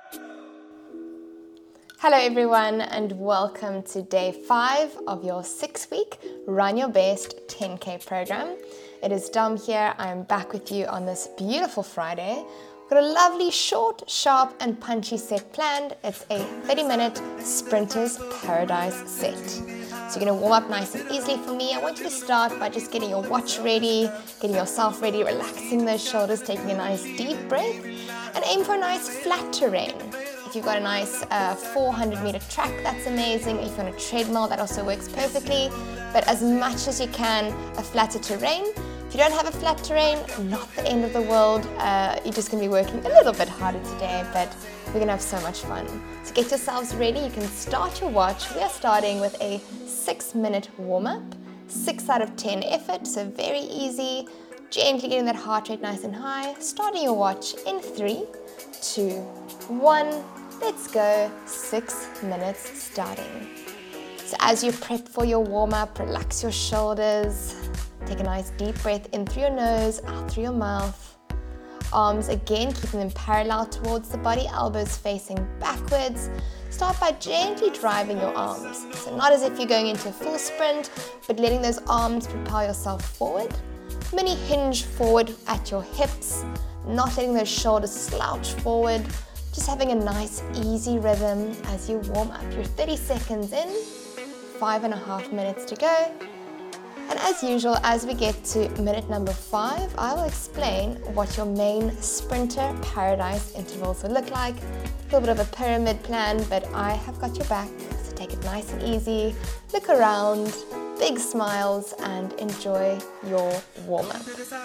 Hello everyone and welcome to day 5 of your 6-week Run Your Best 10K program. It is Dom here. I'm back with you on this beautiful Friday. We've got a lovely short, sharp and punchy set planned. It's a 30-minute Sprinter's Paradise set. So you're going to warm up nice and easily for me. I want you to start by just getting your watch ready, getting yourself ready, relaxing those shoulders, taking a nice deep breath and aim for a nice flat terrain. If you've got a nice 400-meter track, that's amazing. If you're on a treadmill, that also works perfectly. But as much as you can, a flatter terrain. If you don't have a flat terrain, not the end of the world. You're just going to be working a little bit harder today, but we're going to have so much fun. So get yourselves ready. You can start your watch. We are starting with a 6-minute warm-up, 6 out of 10 effort, so very easy. Gently getting that heart rate nice and high. Starting your watch in 3, 2, 1. Let's go. 6 minutes starting. So as you prep for your warm-up, relax your shoulders. Take a nice deep breath in through your nose, out through your mouth. Arms again, keeping them parallel towards the body, elbows facing backwards. Start by gently driving your arms. So not as if you're going into a full sprint, but letting those arms propel yourself forward. Mini hinge forward at your hips, not letting those shoulders slouch forward. Just having a nice easy rhythm as you warm up. You're 30 seconds in, 5.5 minutes to go. And as usual, as we get to minute number 5, I will explain what your main Sprinter Paradise intervals will look like. A little bit of a pyramid plan, but I have got your back, so take it nice and easy. Look around, big smiles, and enjoy your warm-up.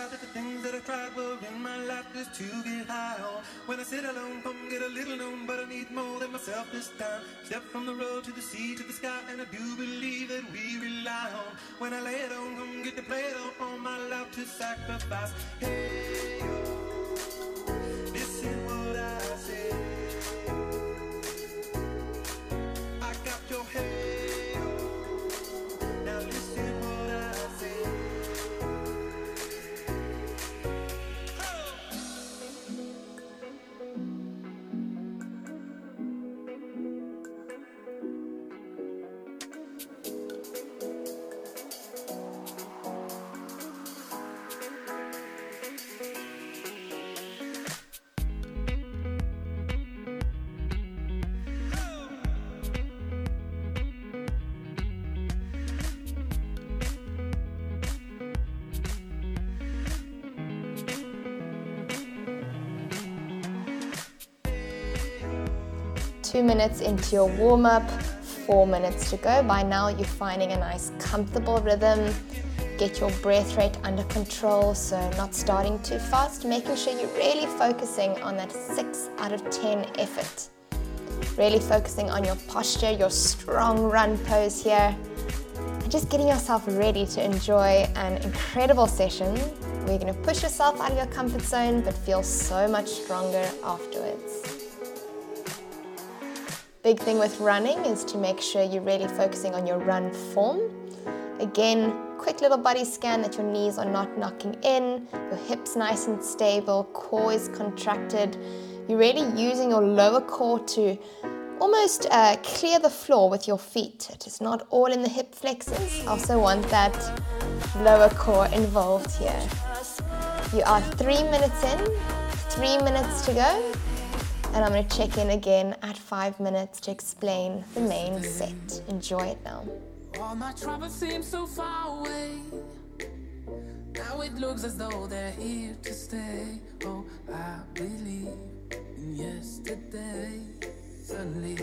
When I sit alone, come get a little known, but I need more than myself this time. Step from the road to the sea to the sky, and I do believe that we rely on. When I lay it on, come get the play it on my love to sacrifice. Hey, oh, this is what I say. I got your hey, oh, now listen what I say. 2 minutes into your warm-up, 4 minutes to go. By now you're finding a nice comfortable rhythm. Get your breath rate under control, so not starting too fast, making sure you're really focusing on that 6 out of 10 effort. Really focusing on your posture, your strong run pose here, and just getting yourself ready to enjoy an incredible session where you're going to push yourself out of your comfort zone but feel so much stronger afterwards. Big thing with running is to make sure you're really focusing on your run form. Again, quick little body scan that your knees are not knocking in, your hips nice and stable, core is contracted. You're really using your lower core to almost clear the floor with your feet. It is not all in the hip flexors. Also want that lower core involved here. You are 3 minutes in, 3 minutes to go. And I'm going to check in again at 5 minutes to explain the main set. Enjoy it now. All my troubles seem so far away. Now it looks as though they're here to stay. Oh, I believe in yesterday. Suddenly,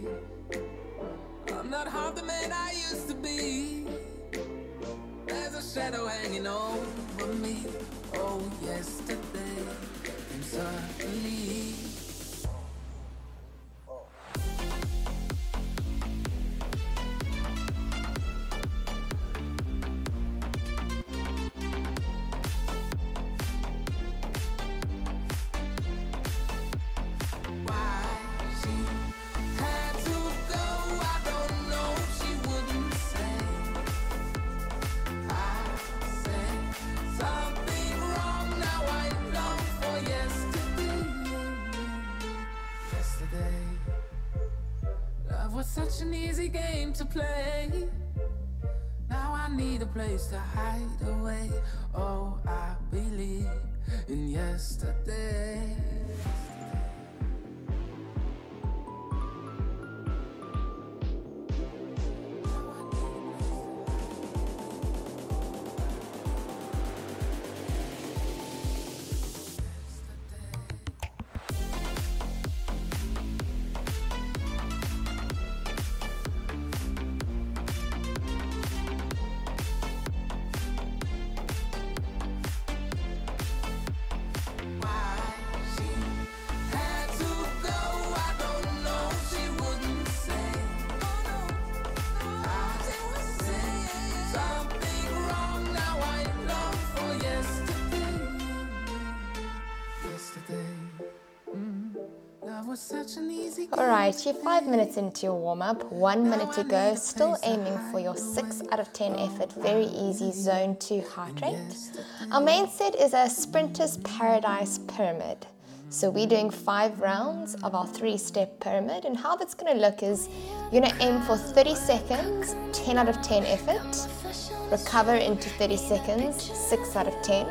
I'm not half the man I used to be. There's a shadow hanging over me. Oh, yesterday, and suddenly. Love was such an easy game to play. Now I need a place to hide away. Oh, I believe in yesterday. Alright, you're 5 minutes into your warm-up, 1 minute to go, still aiming for your 6 out of 10 effort, very easy zone 2 heart rate. Our main set is a Sprinter's Paradise Pyramid. So we're doing 5 rounds of our 3-step pyramid, and how that's going to look is you're going to aim for 30 seconds, 10 out of 10 effort, recover into 30 seconds, 6 out of 10.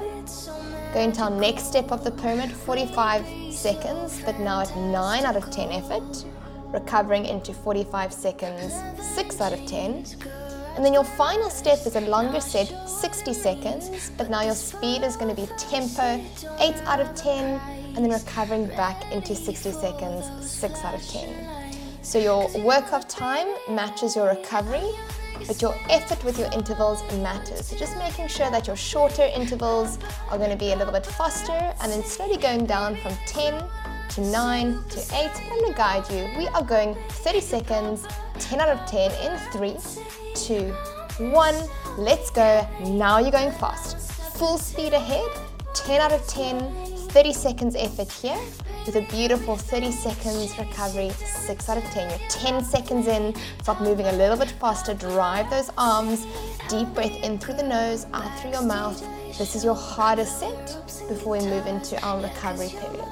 Go into our next step of the pyramid, 45 seconds, but now at 9 out of 10 effort, recovering into 45 seconds, 6 out of 10. And then your final step is a longer set, 60 seconds, but now your speed is going to be tempo, 8 out of 10, and then recovering back into 60 seconds, 6 out of 10. So your work-off time matches your recovery, but your effort with your intervals matters. So just making sure that your shorter intervals are going to be a little bit faster, and then slowly going down from 10 to 9 to 8. I'm going to guide you. We are going 30 seconds, 10 out of 10 in 3, 2, 1. Let's go. Now you're going fast. Full speed ahead, 10 out of 10, 30 seconds effort here, with a beautiful 30 seconds recovery, 6 out of 10. You're 10 seconds in, start moving a little bit faster, drive those arms, deep breath in through the nose, out through your mouth. This is your hardest set before we move into our recovery period.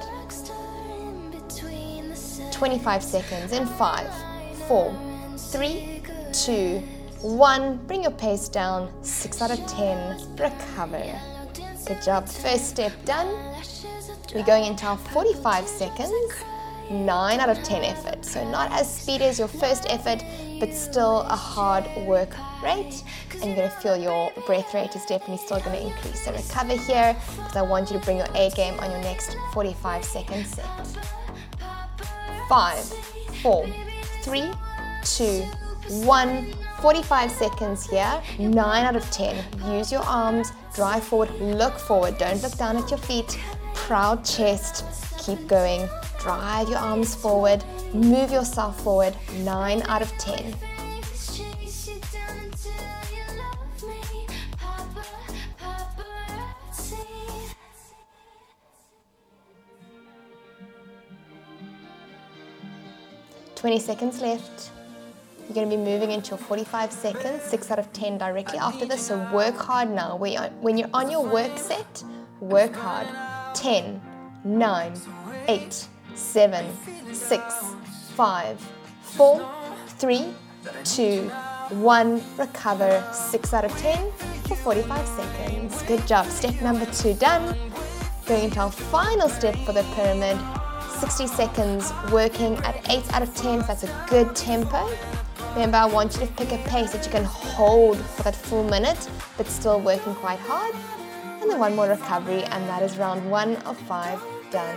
25 seconds in 5, 4, 3, 2, 1. Bring your pace down, 6 out of 10, recover. Good job, first step done. We're going into our 45 seconds, 9 out of 10 effort. So not as speedy as your first effort, but still a hard work rate. And you're going to feel your breath rate is definitely still going to increase. So recover here, because I want you to bring your A game on your next 45 second set. 5, 4, 3, 2, 1. 45 seconds here, 9 out of 10. Use your arms, drive forward, look forward, don't look down at your feet. Proud chest, keep going, drive your arms forward, move yourself forward, 9 out of 10. "20 seconds left. You're going to be moving into your 45 seconds, 6 out of 10 directly after this, so work hard now. When you're on your work set, work hard. 10, 9, 8, 7, 6, 5, 4, 3, 2, 1. Recover, 6 out of 10 for 45 seconds. Good job. Step number 2 done. Going into our final step for the pyramid, 60 seconds working at 8 out of 10, so that's a good tempo. Remember, I want you to pick a pace that you can hold for that full minute, but still working quite hard. And then 1 more recovery, and that is round 1 of 5 done.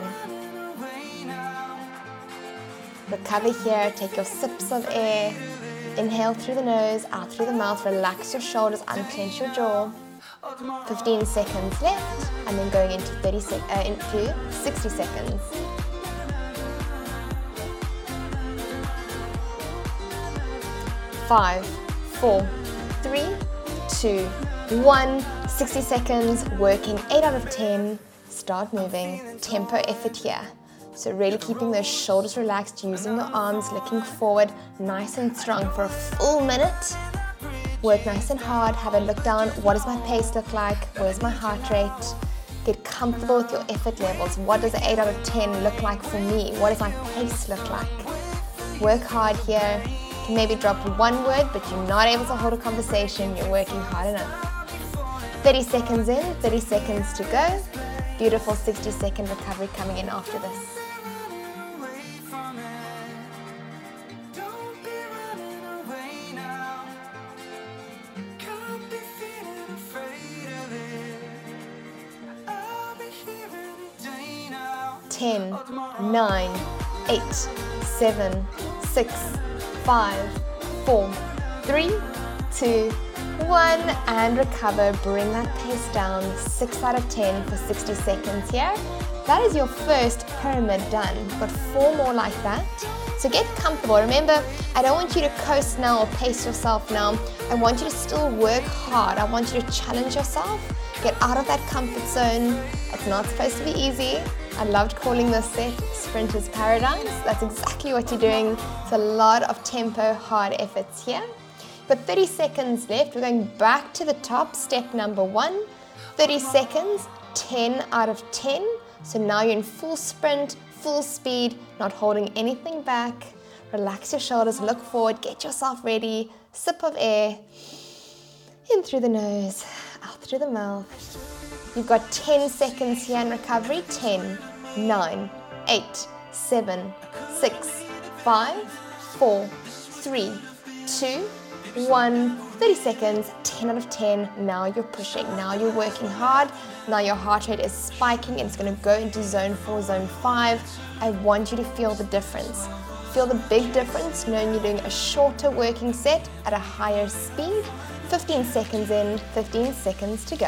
Recover here, take your sips of air. Inhale through the nose, out through the mouth, relax your shoulders, unclench your jaw. 15 seconds left, and then going into 60 seconds. 5, 4, 3, 2, 1. 60 seconds, working 8 out of 10. Start moving, tempo effort here. So really keeping those shoulders relaxed, using your arms, looking forward, nice and strong for a full minute. Work nice and hard, have a look down. What does my pace look like? Where's my heart rate? Get comfortable with your effort levels. What does an 8 out of 10 look like for me? What does my pace look like? Work hard here. You can maybe drop one word, but you're not able to hold a conversation. You're working hard enough. 30 seconds in, 30 seconds to go. Beautiful 60-second recovery coming in after this. Ten, 9, 8, 7, 6, 5, 4, 3, 2, 1, and recover. Bring that pace down. 6 out of 10 for 60 seconds here. That is your first pyramid done. You've got 4 more like that. So get comfortable. Remember, I don't want you to coast now or pace yourself now. I want you to still work hard. I want you to challenge yourself. Get out of that comfort zone. It's not supposed to be easy. I loved calling this set Sprinter's Paradise. That's exactly what you're doing. It's a lot of tempo, hard efforts here. But 30 seconds left. We're going back to the top, step number 1. 30 seconds, 10 out of 10. So now you're in full sprint, full speed, not holding anything back. Relax your shoulders, look forward, get yourself ready. Sip of air, in through the nose, out through the mouth. You've got 10 seconds here in recovery. 10, 9, 8, 7, 6, 5, 4, 3, 2, 1. 30 seconds, 10 out of 10. Now you're pushing. Now you're working hard. Now your heart rate is spiking and it's going to go into zone 4, zone 5. I want you to feel the difference. Feel the big difference knowing you're doing a shorter working set at a higher speed. 15 seconds in, 15 seconds to go.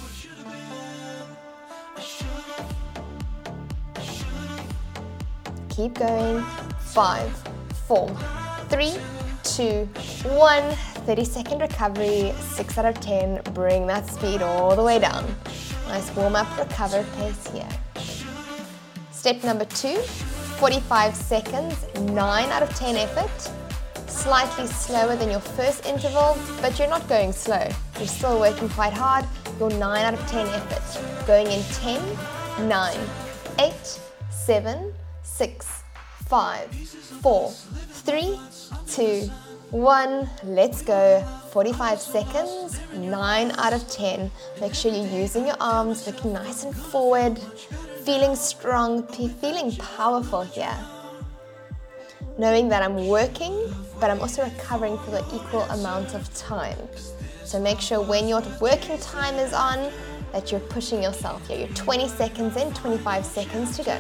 Keep going. 5, 4, 3, 2, 1. 30-second recovery. 6 out of 10. Bring that speed all the way down. Nice warm-up recover pace here. Step number 2, 45 seconds, 9 out of 10 effort. Slightly slower than your first interval, but you're not going slow. You're still working quite hard. Your 9 out of 10 effort. Going in 10, 9, 8, 7, 6, 5, 4, 3, 2, 1. Let's go. 45 seconds, 9 out of 10. Make sure you're using your arms, looking nice and forward, feeling strong, feeling powerful here. Knowing that I'm working, but I'm also recovering for the equal amount of time. So make sure when your working time is on, that you're pushing yourself here. You're 20 seconds in, 25 seconds to go.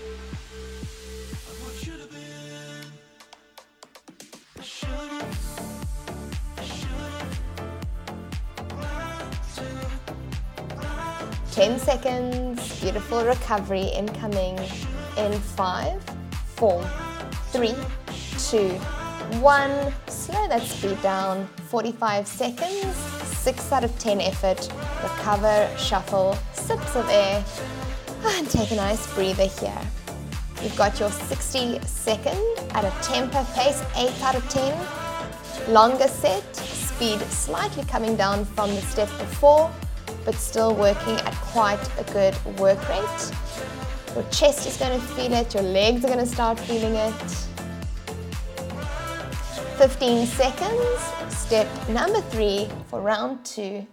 Ten seconds, beautiful recovery incoming in 5, 4, 3, 2, 1. Slow that speed down. 45 seconds, 6 out of 10 effort. Recover, shuffle, sips of air, and take a nice breather here. You've got your 60-second at a tempo pace, 8 out of 10. Longer set, speed slightly coming down from the step before, but still working at quite a good work rate. Your chest is going to feel it, your legs are going to start feeling it. 15 seconds, step number 3 for round 2.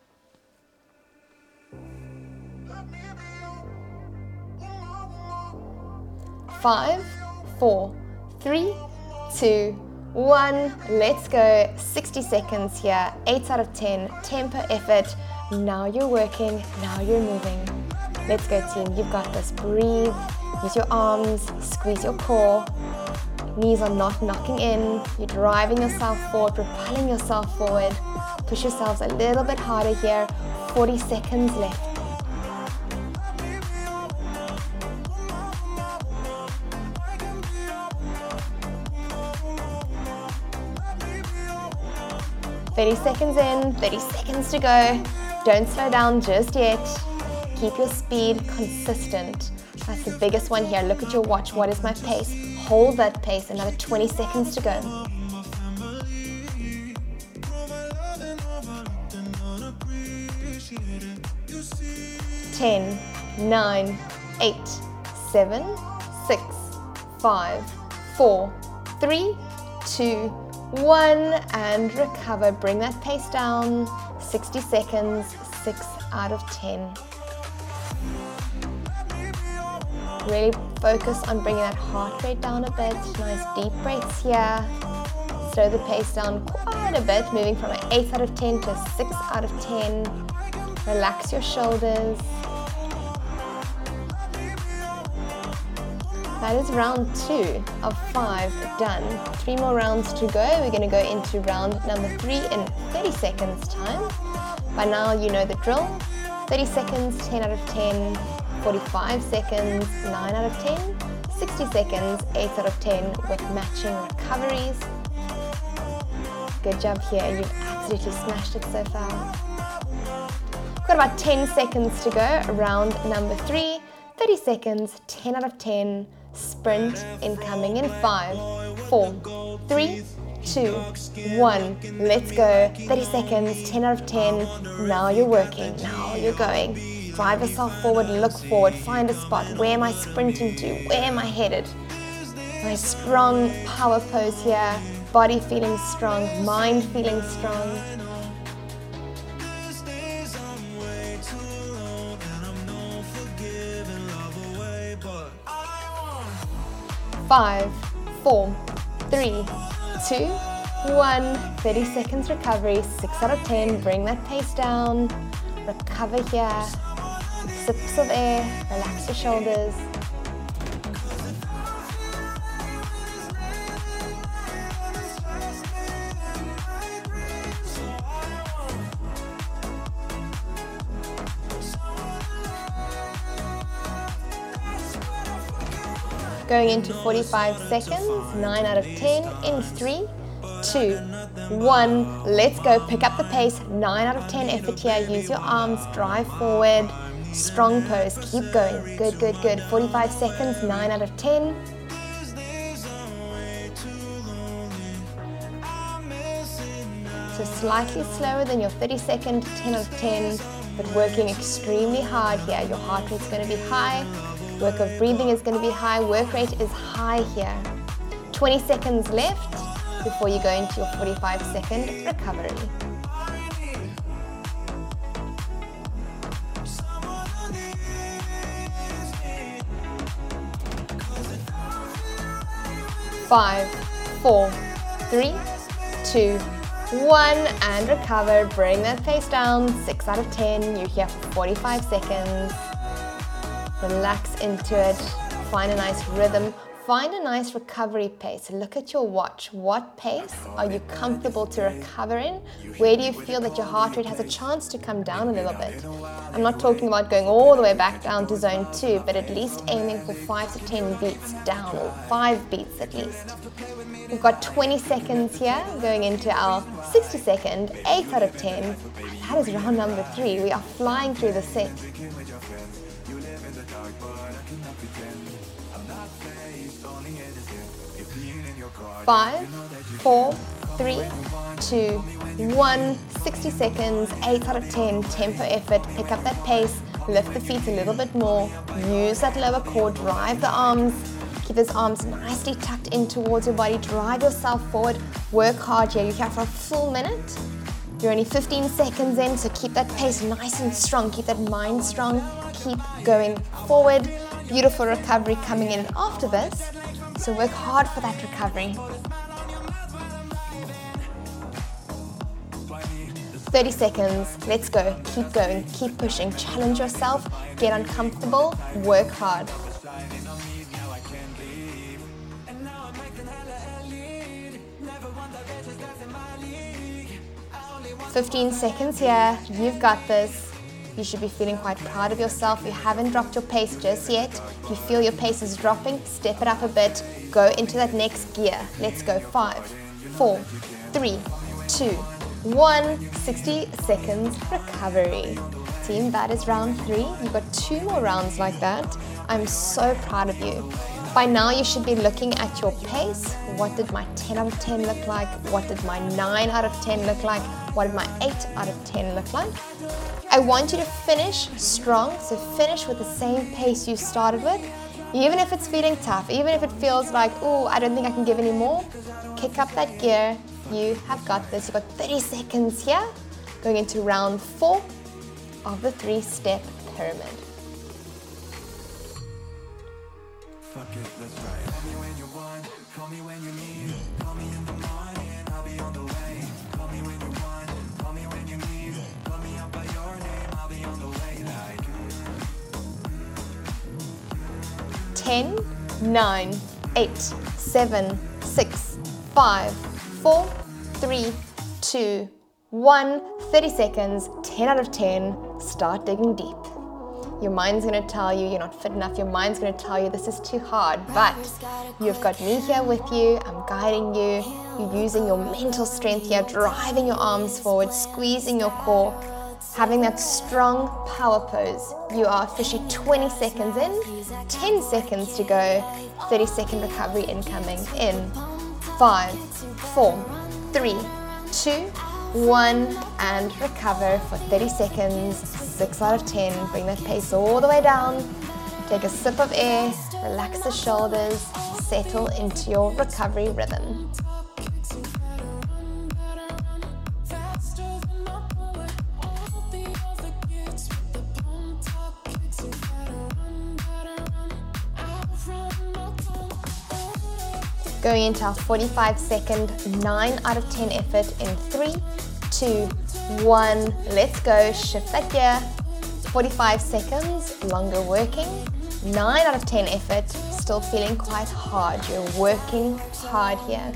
Five, 4, 3, 2, 1. Let's go. 60 seconds here. 8 out of 10. Tempo effort. Now you're working. Now you're moving. Let's go, team. You've got this. Breathe. Use your arms. Squeeze your core. Knees are not knocking in. You're driving yourself forward, propelling yourself forward. Push yourselves a little bit harder here. 40 seconds left. "30 seconds in, 30 seconds to go." Don't slow down just yet. Keep your speed consistent. That's the biggest one here. Look at your watch. What is my pace? Hold that pace. Another 20 seconds to go. Ten, 9, 8, 7, 6, 5, 4, 3, 2, 1, and recover. Bring that pace down. 60 seconds, 6 out of 10. Really focus on bringing that heart rate down a bit. Nice deep breaths here. Slow the pace down quite a bit, moving from an 8 out of 10 to a 6 out of 10. Relax your shoulders. That is round 2 of 5 done. 3 more rounds to go. We're going to go into round number 3 in 30 seconds time. By now you know the drill. 30 seconds, 10 out of 10. 45 seconds, 9 out of 10, 60 seconds, 8 out of 10 with matching recoveries. Good job here, you've absolutely smashed it so far. We've got about 10 seconds to go, round number 3, 30 seconds, 10 out of 10, sprint incoming in 5, 4, 3, 2, 1, let's go, 30 seconds, 10 out of 10, now you're working, now you're going. Drive yourself forward, look forward, find a spot. Where am I sprinting to? Where am I headed? Nice strong power pose here. Body feeling strong, mind feeling strong. Five, 4, 3, 2, 1. 30 seconds recovery, 6 out of 10. Bring that pace down. Recover here. Sips of air, relax your shoulders. Going into 45 seconds, 9 out of 10 in 3, 2, 1. Let's go. Pick up the pace. 9 out of 10 effort here. Use your arms. Drive forward. Strong pose. Keep going. Good, good, good. 45 seconds. 9 out of 10. So slightly slower than your 30-second 10 out of 10, but working extremely hard here. Your heart rate's going to be high. Work of breathing is going to be high. Work rate is high here. 20 seconds left before you go into your 45-second recovery. Five, 4, 3, 2, 1, and recover. Bring that pace down. 6 out of 10. You're here for 45 seconds. Relax into it. Find a nice rhythm. Find a nice recovery pace. Look at your watch. What pace are you comfortable to recover in? Where do you feel that your heart rate has a chance to come down a little bit? I'm not talking about going all the way back down to zone 2, but at least aiming for 5 to 10 beats down, or 5 beats at least. We've got 20 seconds here going into our 60-second, 8 out of 10. That is round number 3. We are flying through the set. 5, 4, 3, 2, 1. 60 seconds, 8 out of 10. Tempo effort. Pick up that pace. Lift the feet a little bit more. Use that lower core. Drive the arms. Keep those arms nicely tucked in towards your body. Drive yourself forward. Work hard here. You're here for a full minute. You're only 15 seconds in, so keep that pace nice and strong. Keep that mind strong. Keep going forward. Beautiful recovery coming in after this. So work hard for that recovery. 30 seconds. Let's go. Keep going. Keep pushing. Challenge yourself. Get uncomfortable. Work hard. 15 seconds here. You've got this. You should be feeling quite proud of yourself. You haven't dropped your pace just yet. If you feel your pace is dropping, step it up a bit. Go into that next gear. Let's go. 5, 4, 3, 2, 1. 60 seconds recovery. Team, that is round 3. You've got 2 more rounds like that. I'm so proud of you. By now, you should be looking at your pace. What did my 10 out of 10 look like? What did my 9 out of 10 look like? What did my 8 out of 10 look like? I want you to finish strong, so finish with the same pace you started with. Even if it's feeling tough, even if it feels like, oh, I don't think I can give any more, kick up that gear, You have got this. You've got 30 seconds here. Going into round 4 of the 3-step pyramid. Fuck it, let's try it. Call me when you want, call me when you need. Call me in the morning, I'll be on the way. Call me when you want, call me when you need. Call me out by your name, I'll be on the way. Like 10, 9, 8, 7, 6, 5, 4, 3, 2, 1. 30 seconds, 10 out of 10. Start digging deep. Your mind's going to tell you you're not fit enough. Your mind's going to tell you this is too hard. But you've got me here with you. I'm guiding you. You're using your mental strength here, driving your arms forward, squeezing your core, having that strong power pose. You are officially 20 seconds in, 10 seconds to go, 30-second recovery incoming in 5, 4, 3, 2, 1, and recover for 30 seconds, 6 out of 10. Bring that pace all the way down. Take a sip of air, relax the shoulders, settle into your recovery rhythm. Going into our 45-second, 9 out of 10 effort in 3, 2, 1. Let's go. Shift that gear. 45 seconds, longer working. 9 out of 10 effort, still feeling quite hard. You're working hard here.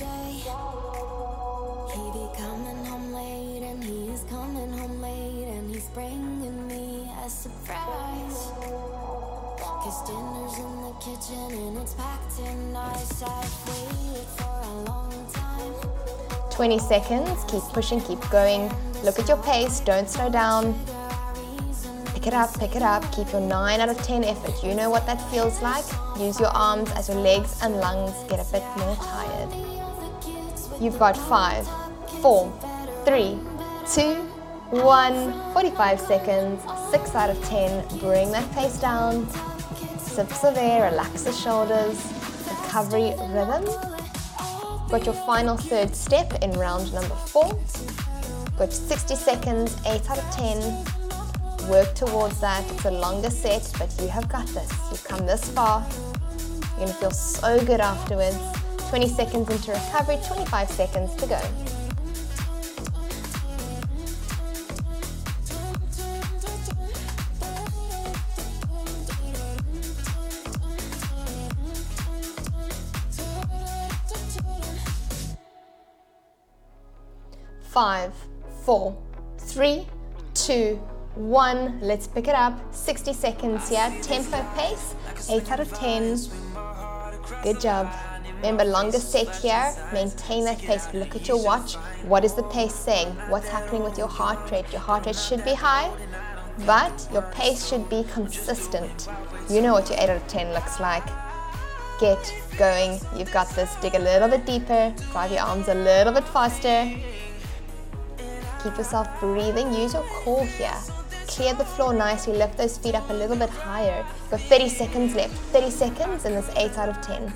He be coming home late and he's coming home late and he's bringing me a surprise. 'Cause dinner's in the kitchen and it's packed in nice. I've waited for a long time. 20 seconds, keep pushing, keep going. Look at your pace, don't slow down. Pick it up, keep your 9 out of 10 effort. You know what that feels like. Use your arms as your legs and lungs get a bit more tired. You've got 5, 4, 3, 2, 1. 45 seconds, 6 out of 10. Bring that pace down. Sips of air, relax the shoulders. Recovery rhythm. Got your final 3rd step in round number 4. Got 60 seconds, 8 out of 10. Work towards that. It's a longer set, but you have got this. You've come this far. You're gonna feel so good afterwards. 20 seconds into recovery, 25 seconds to go. Five, 4, 3, 2, 1. Let's pick it up. 60 seconds here. Tempo pace. 8 out of 10. Good job. Remember, longer set here. Maintain that pace. Look at your watch. What is the pace saying? What's happening with your heart rate? Your heart rate should be high, but your pace should be consistent. You know what your 8 out of 10 looks like. Get going. You've got this. Dig a little bit deeper. Drive your arms a little bit faster. Keep yourself breathing. Use your core here. Clear the floor nicely. Lift those feet up a little bit higher. You've got 30 seconds left. 30 seconds and this 8 out of 10.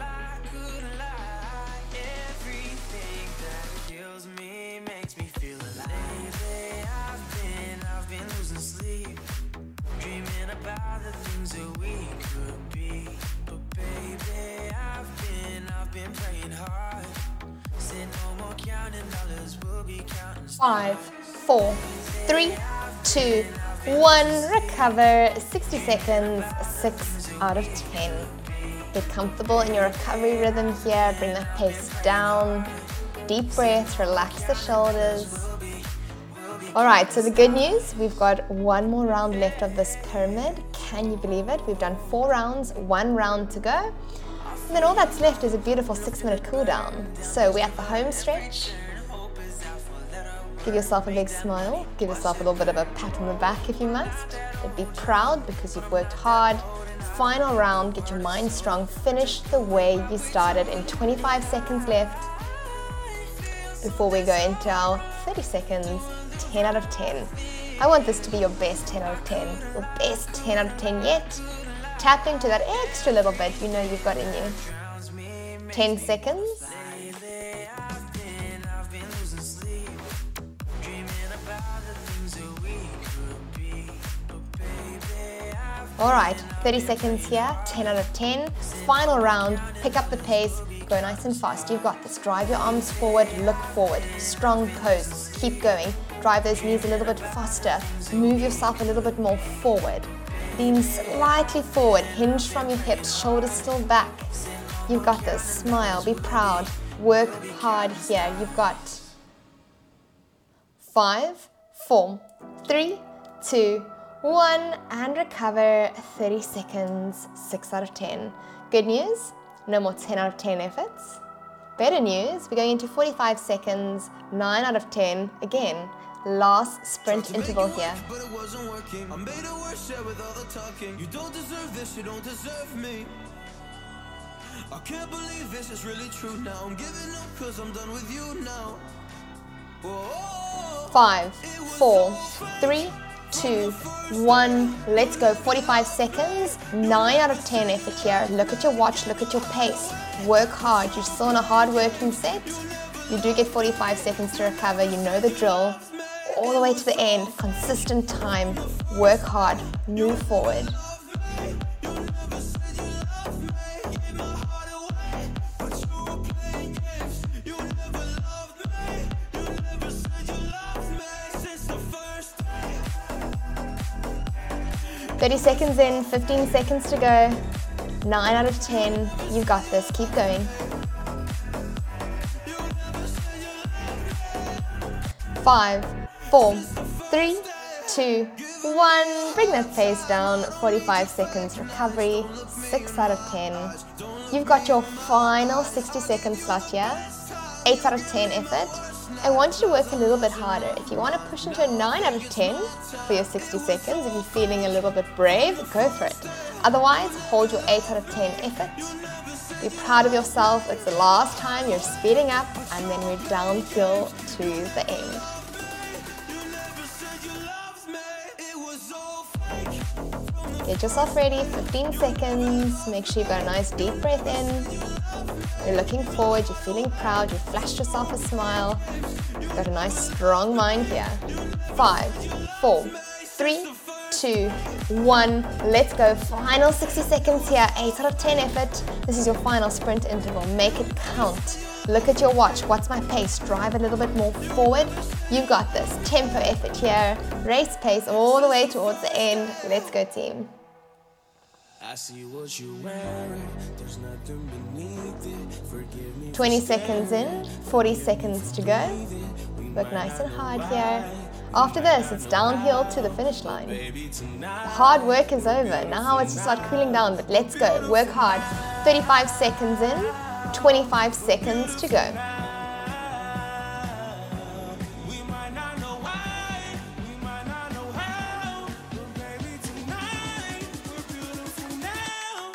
Five, 4, 3, 2, 1. Recover. 60 seconds. 6 out of 10. Get comfortable in your recovery rhythm here. Bring that pace down. Deep breaths. Relax the shoulders. Alright, so the good news, we've got one more round left of this pyramid. Can you believe it? We've done 4 rounds, 1 round to go. And then all that's left is a beautiful 6-minute cool down. So we're at the home stretch. Give yourself a big smile. Give yourself a little bit of a pat on the back if you must. But be proud because you've worked hard. Final round, get your mind strong. Finish the way you started in 25 seconds left. Before we go into our 30 seconds, 10 out of 10. I want this to be your best 10 out of 10. Your best 10 out of 10 yet. Tap into that extra little bit you know you've got in you. 10 seconds. All right, 30 seconds here, 10 out of 10. Final round, pick up the pace, go nice and fast. You've got this. Drive your arms forward, look forward. Strong pose, keep going. Drive those knees a little bit faster. Move yourself a little bit more forward. Lean slightly forward, hinge from your hips, shoulders still back. You've got this. Smile, be proud. Work hard here. You've got 5, 4, 3, 2, 1, and recover. 30 seconds, 6 out of 10. Good news, no more 10 out of 10 efforts. Better news, we're going into 45 seconds, 9 out of 10. Again, last sprint interval here. But it wasn't working. I made it worse, yeah, with all the talking. You don't deserve this, you don't deserve me. I can't believe this is really true now. I'm giving up cause I'm done with you now. Whoa. 5, 4, 3, 2, 1. Let's go. 45 seconds, 9 out of 10 effort here. Look at your watch, look at your pace. Work hard. You're still in a hard working set. You do get 45 seconds to recover. You know the drill. All the way to the end. Consistent time. Work hard. Move forward. "30 seconds in, 15 seconds to go, 9 out of 10, you've got this, keep going." 5, 4, 3, 2, 1, bring that pace down, 45 seconds recovery, 6 out of 10. You've got your final 60-second slot here, 8 out of 10 effort. I want you to work a little bit harder. If you want to push into a 9 out of 10 for your 60 seconds, if you're feeling a little bit brave, go for it. Otherwise, hold your 8 out of 10 effort. Be proud of yourself. It's the last time. You're speeding up, and then we're downhill to the end. Get yourself ready, 15 seconds. Make sure you've got a nice deep breath in. You're looking forward, you're feeling proud, you've flashed yourself a smile. You've got a nice strong mind here. 5, 4, 3, 2, 1. Let's go. Final 60 seconds here. 8 out of 10 effort. This is your final sprint interval. Make it count. Look at your watch. What's my pace? Drive a little bit more forward. You've got this. Tempo effort here. Race pace all the way towards the end. Let's go, team. I see what you're wearing. There's nothing beneath it. Forgive me. 20 seconds in, 40 seconds to go. Work nice and hard here. After this, it's downhill to the finish line. The hard work is over. Now it's just like cooling down, but let's go. Work hard. 35 seconds in, 25 seconds to go. We might not know why. We might not know how. But baby, tonight we're beautiful now.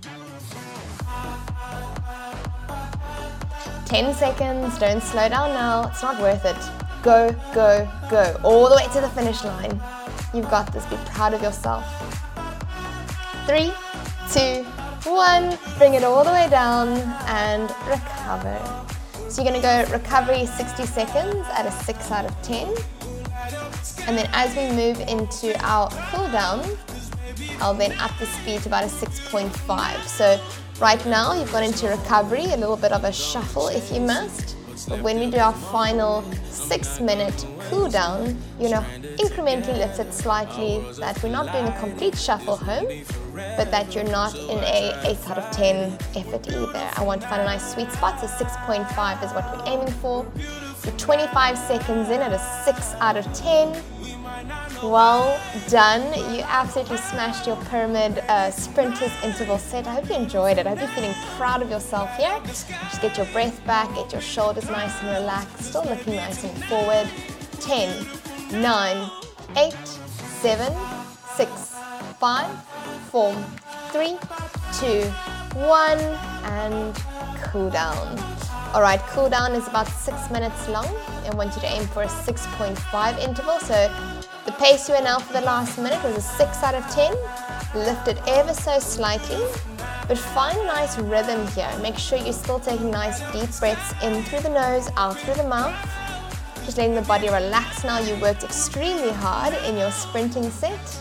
10 seconds. Don't slow down now. It's not worth it. Go, go, go. All the way to the finish line. You've got this. Be proud of yourself. 3, 2, 1. Bring it all the way down and recover. So you're going to go recovery 60 seconds at a 6 out of 10. And then as we move into our cool down, I'll then up the speed to about a 6.5. So right now you've gone into recovery, a little bit of a shuffle if you must. But when we do our final 6-minute cool down, you know, incrementally lift it slightly, that we're not doing a complete shuffle home, but that you're not in a 8 out of 10 effort either. I want to find a nice sweet spot, so 6.5 is what we're aiming for. You're 25 seconds in at a 6 out of 10. Well done. You absolutely smashed your pyramid sprinters interval set. I hope you enjoyed it. I hope you're feeling proud of yourself here. Just get your breath back, get your shoulders nice and relaxed, still looking nice and forward. 10, 9, 8, 7, 6, 5, 4, 3, 2, 1, and cool down. All right, cool down is about 6 minutes long. I want you to aim for a 6.5 interval. So the pace you were now for the last minute was a 6 out of 10. Lift it ever so slightly, but find a nice rhythm here. Make sure you're still taking nice deep breaths in through the nose, out through the mouth. Just letting the body relax now. You worked extremely hard in your sprinting set.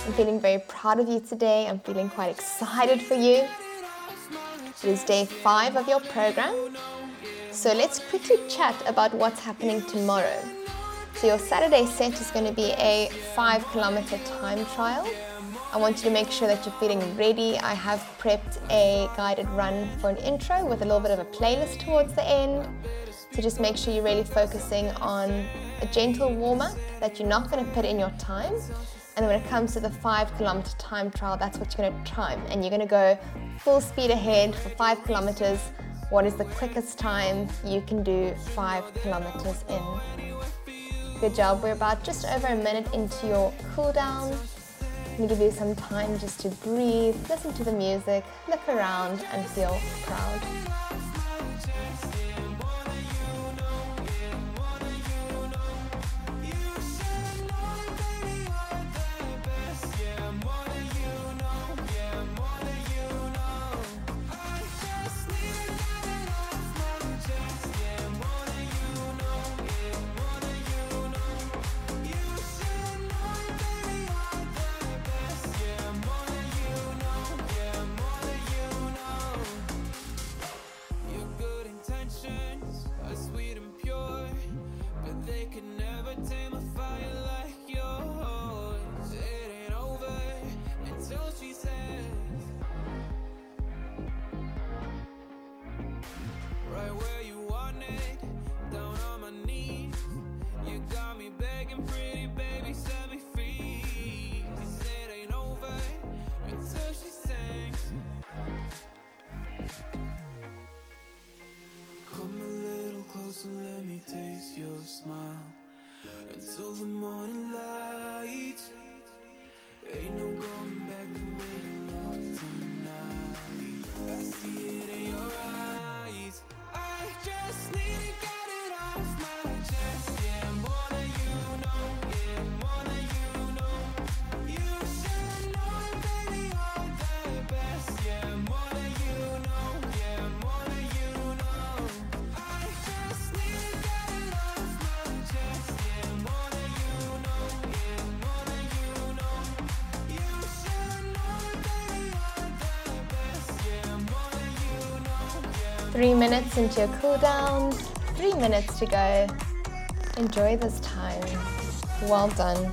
I'm feeling very proud of you today. I'm feeling quite excited for you. It is day 5 of your program. So let's quickly chat about what's happening tomorrow. So your Saturday set is going to be a 5-kilometer time trial. I want you to make sure that you're feeling ready. I have prepped a guided run for an intro with a little bit of a playlist towards the end. So just make sure you're really focusing on a gentle warm-up, that you're not going to put in your time. And then when it comes to the 5-kilometer time trial, that's what you're going to time. And you're going to go full speed ahead for 5 kilometers. What is the quickest time you can do 5 kilometers in? Good job. We're about just over a minute into your cool down. I'm going to give you some time just to breathe, listen to the music, look around and feel proud. Let me taste your smile until the morning light. Ain't no going back the way you look tonight. I see it in your eyes. I just need to get it off my chest. Yeah, more than you know. Yeah, more than you know. You should know, baby, you're the best. Yeah, more than you know. Yeah, more than you know. I just need to get it off my chest. Yeah, more than you know. Yeah, more than you know. You should know, baby, you're the best. Yeah, more than you know. Yeah. 3 minutes into your cool down, 3 minutes to go. Enjoy this time. Well done.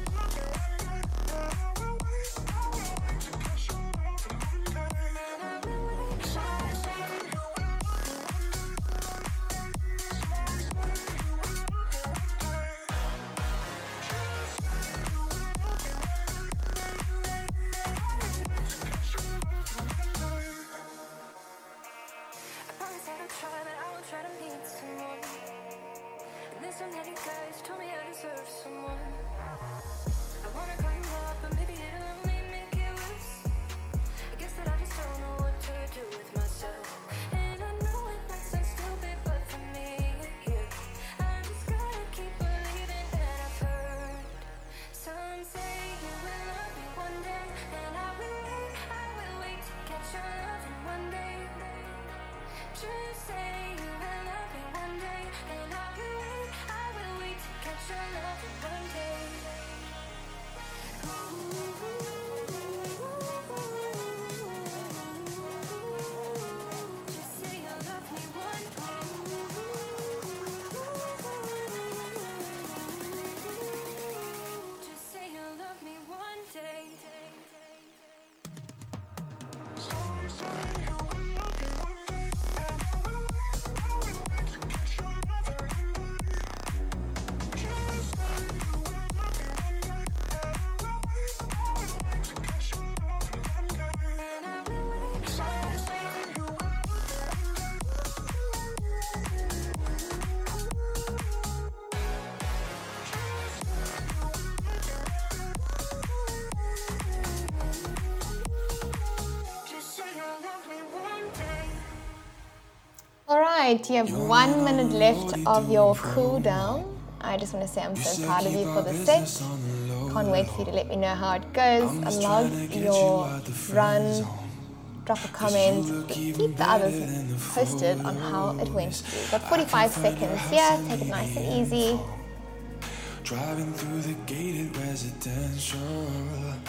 Alright, you have 1 minute left of your cool down. I just want to say I'm so proud of you for the set. Can't wait for you to let me know how it goes. Log your run, drop a comment, keep the others posted on how it went for you. You've got 45 seconds here, take it nice and easy. Driving through the gated residential,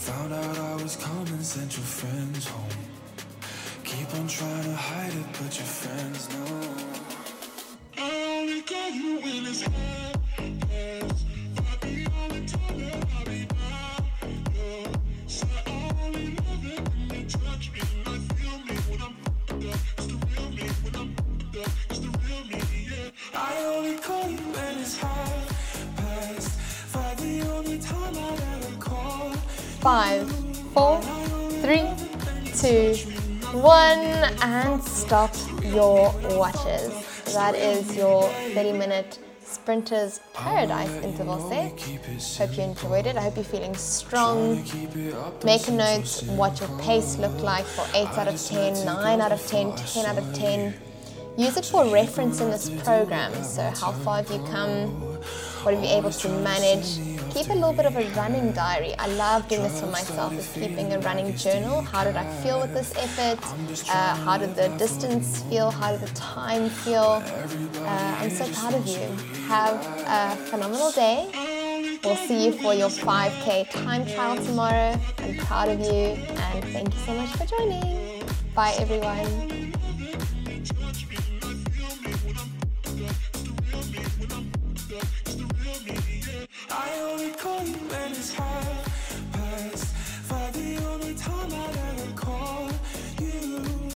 Found out I was coming, sent your friends home. Keep on trying to hide it, but your friends know. I only call you when it's hard. I be all the time that I be by your side. I only love it when you touch me and I feel me when I'm up. It's the real me when I'm up. It's the real me, yeah. I only call you when it's hard. Past 5, the only time I'd ever call. 5, 4, 3, 2, 1, and stop your watches. That is your 30-minute Sprinter's Paradise interval set. Hope you enjoyed it. I hope you're feeling strong. Make a note what your pace looked like for 8 out of 10, 9 out of 10, 10 out of 10. Use it for reference in this program. So how far have you come? What have you able to manage? Keep a little bit of a running diary. I love doing this for myself, is keeping a running journal. How did I feel with this effort? How did the distance feel? How did the time feel? I'm so proud of you. Have a phenomenal day. We'll see you for your 5K time trial tomorrow. I'm proud of you and thank you so much for joining. Bye everyone.